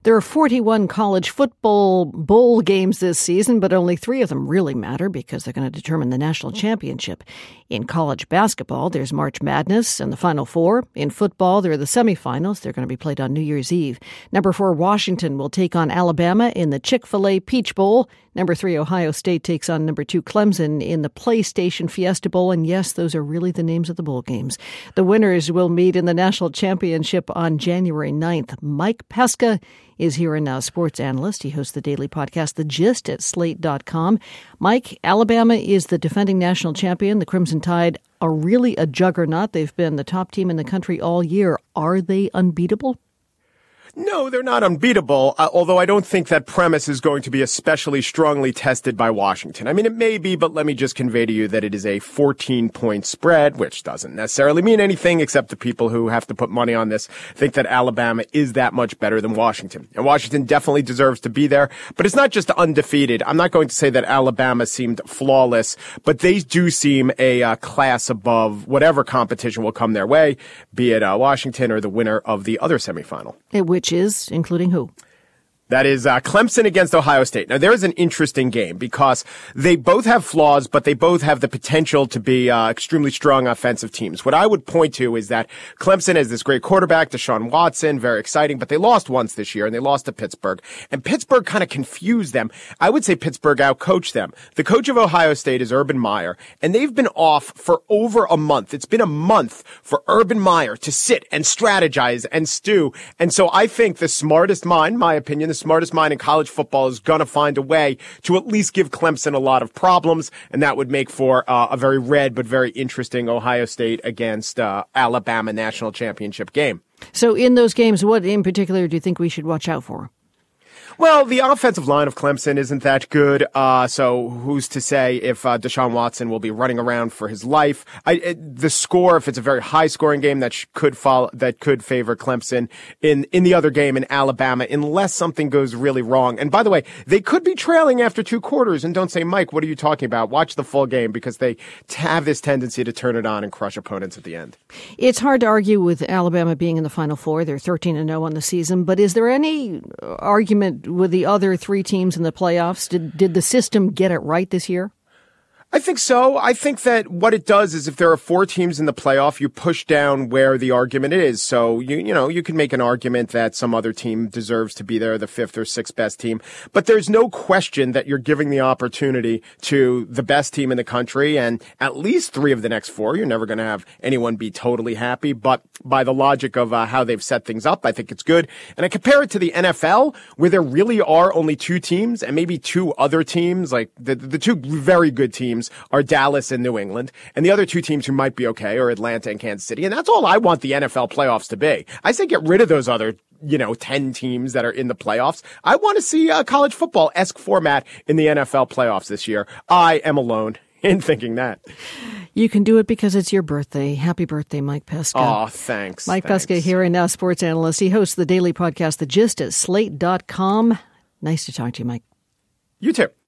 There are 41 college football bowl games this season, but only 3 of them really matter because they're going to determine the national championship. In college basketball, there's March Madness and the Final Four. In football, there are the semifinals. They're going to be played on New Year's Eve. Number 4, Washington will take on Alabama in the Chick-fil-A Peach Bowl. Number 3, Ohio State takes on number 2, Clemson in the PlayStation Fiesta Bowl. And yes, those are really the names of the bowl games. The winners will meet in the national championship on January 9th. Mike Pesca is here and now, sports analyst. He hosts the daily podcast, The Gist, at Slate.com. Mike, Alabama is the defending national champion. The Crimson Tide are really a juggernaut. They've been the top team in the country all year. Are they unbeatable? No, they're not unbeatable, although I don't think that premise is going to be especially strongly tested by Washington. I mean, it may be, but let me just convey to you that it is a 14-point spread, which doesn't necessarily mean anything except the people who have to put money on this think that Alabama is that much better than Washington. And Washington definitely deserves to be there, but it's not just undefeated. I'm not going to say that Alabama seemed flawless, but they do seem a class above whatever competition will come their way, be it Washington or the winner of the other semifinal. Which is, including who? That is Clemson against Ohio State. Now, there is an interesting game because they both have flaws, but they both have the potential to be extremely strong offensive teams. What I would point to is that Clemson has this great quarterback, Deshaun Watson, very exciting, but they lost once this year, and they lost to Pittsburgh. And Pittsburgh kind of confused them. I would say Pittsburgh outcoached them. The coach of Ohio State is Urban Meyer, and they've been off for over a month. It's been a month for Urban Meyer to sit and strategize and stew. And so I think the smartest mind, my opinion, the smartest mind in college football is going to find a way to at least give Clemson a lot of problems, and that would make for a very red but very interesting Ohio State against Alabama national championship game. So in those games, what in particular do you think we should watch out for? Well, the offensive line of Clemson isn't that good, so who's to say if Deshaun Watson will be running around for his life? The score, if it's a very high-scoring game, that could favor Clemson in the other game in Alabama, unless something goes really wrong. And by the way, they could be trailing after 2 quarters, and don't say, Mike, what are you talking about? Watch the full game, because they have this tendency to turn it on and crush opponents at the end. It's hard to argue with Alabama being in the Final Four. They're 13-0 on the season, but is there any argument with the other 3 teams in the playoffs? Did the system get it right this year? I think so. I think that what it does is if there are 4 teams in the playoff, you push down where the argument is. So, you can make an argument that some other team deserves to be there, the 5th or 6th best team. But there's no question that you're giving the opportunity to the best team in the country and at least 3 of the next 4. You're never going to have anyone be totally happy. But by the logic of how they've set things up, I think it's good. And I compare it to the NFL, where there really are only 2 teams and maybe 2 other teams, like the 2 very good teams are Dallas and New England, and the other 2 teams who might be okay are Atlanta and Kansas City. And that's all I want the NFL playoffs to be. I say get rid of those other 10 teams that are in the playoffs. I want to see a college football-esque format in the NFL playoffs this year. I am alone in thinking that. You can do it because it's your birthday. Happy birthday, Mike Pesca. Oh, thanks. Mike Pesca here and now, sports analyst. He hosts the daily podcast, The Gist, at Slate.com. Nice to talk to you, Mike. You too.